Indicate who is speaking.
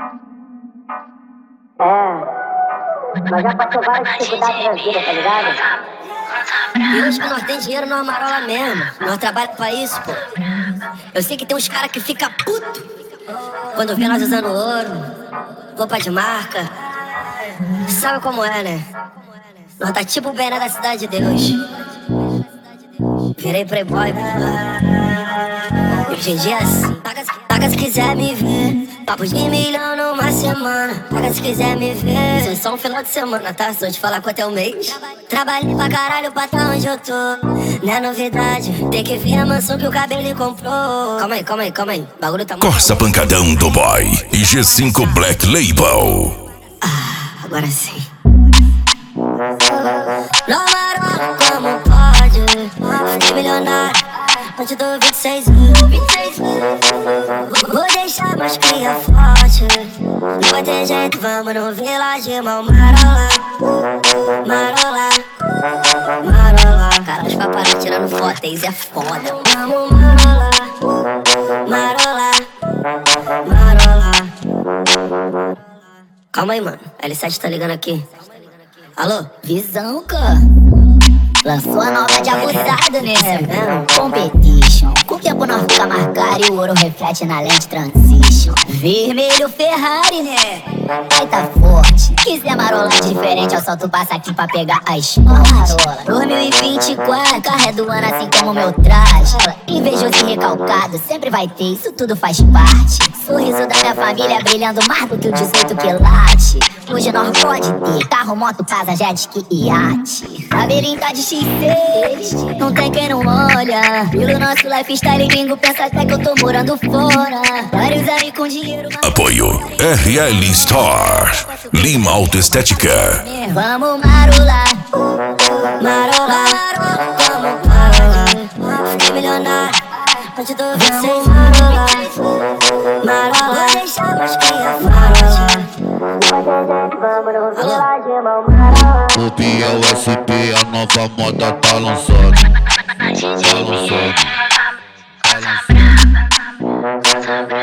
Speaker 1: Mas já passou várias dificuldades na vida, tá ligado?
Speaker 2: E hoje que nós tem dinheiro numa marola mesmo. Nós trabalhamos pra isso, pô. Eu sei que tem uns caras que ficam puto quando vê nós usando ouro, roupa de marca. Sabe como é, né? Nós tá tipo o Bené da Cidade de Deus. Virei playboy, hoje em dia é assim. Paga se quiser me ver. Papo de 1 milhão numa semana. Paga se quiser me ver. Isso só um final de semana, tá? Se eu te falar quanto é o mês. Trabalhei pra caralho pra tá onde eu tô. Não é novidade, tem que ver a mansão que o cabelo comprou. Calma aí. Bagulho tá muito.
Speaker 3: Corsa Pancadão do Boy e G5 Black Label.
Speaker 2: Agora sim. Não marola como pode. Fiquei milionário antes do 26 mil. Vou deixar meus cria forte. Não vai ter jeito, vamos no Village Mall. Marola. Cara, os paparazzi tirando foto, isso é foda. Vamos marola. Calma aí, mano. L7 tá ligando aqui. Alô?
Speaker 4: Visão, cara. Lançou a nova de abusado, né? Competition. Com o tempo nós fica marcado e o ouro reflete na lente transition. Vermelho Ferrari, né? Aí tá forte. Quiser marolar diferente, eu solto passa aqui pra pegar a marola. 2024, carro é do ano assim como meu traje. Invejoso e recalcado, sempre vai ter, isso tudo faz parte. Sorriso da minha família brilhando mais do que o 18 quilate. Hoje nós pode ter carro, moto, casa, jet ski e iate. Cabelinho tá de X6, não tem quem não olha. Pelo nosso lifestyle gringo pensa até que eu tô morando fora. Vários amigos com dinheiro, mas...
Speaker 3: Apoio RL Store, Lima Autoestética.
Speaker 4: Vamos marolar.
Speaker 2: Como pode. Fiquei milionário antes do 26 marola. Vou deixar meus cria forte.
Speaker 5: O Biel SP, a nova moda tá lançando. Tá lançando.